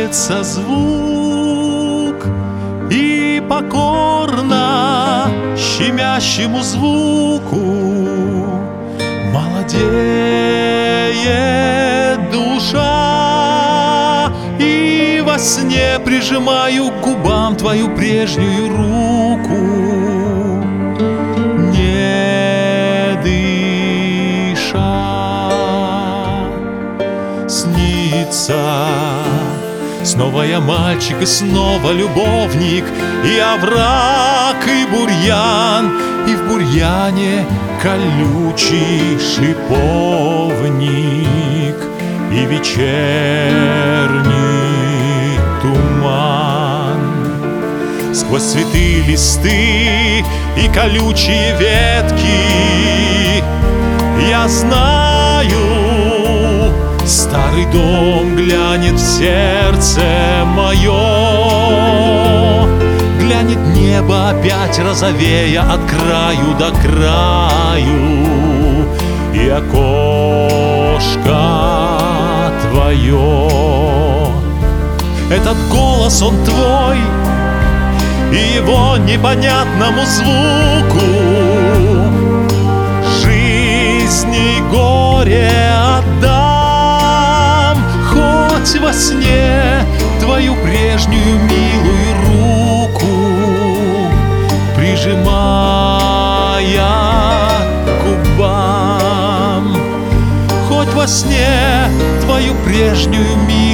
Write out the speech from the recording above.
поднимается звук, и покорно щемящему звуку молодеет душа. И во сне прижимаю к губам твою прежнюю руку, не дыша. Снится снова я мальчик, и снова любовник, и овраг, и бурьян, и в бурьяне колючий шиповник, и вечерний туман. Сквозь цветы, листы и колючие ветки я знаю, старый дом глянет в сердце мое. Глянет небо опять розовея от краю до краю, и окошко твое. Этот голос, он твой, и его непонятному звуку жизнь и горе отдам. Хоть во сне твою прежнюю милую руку, прижимая к губам, хоть во сне твою прежнюю милую